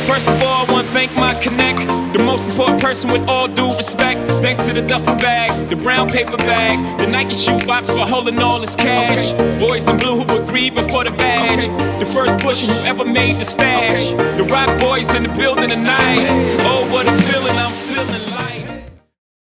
First of all, I wanna thank my connect, the most important person with all due respect. Thanks to the duffel bag, the brown paper bag, the Nike shoebox for holding all this cash. Boys in blue who agreed before the badge, the first pusher who ever made the stash. The rock boys in the building tonight. Oh, what a feeling I'm feeling like.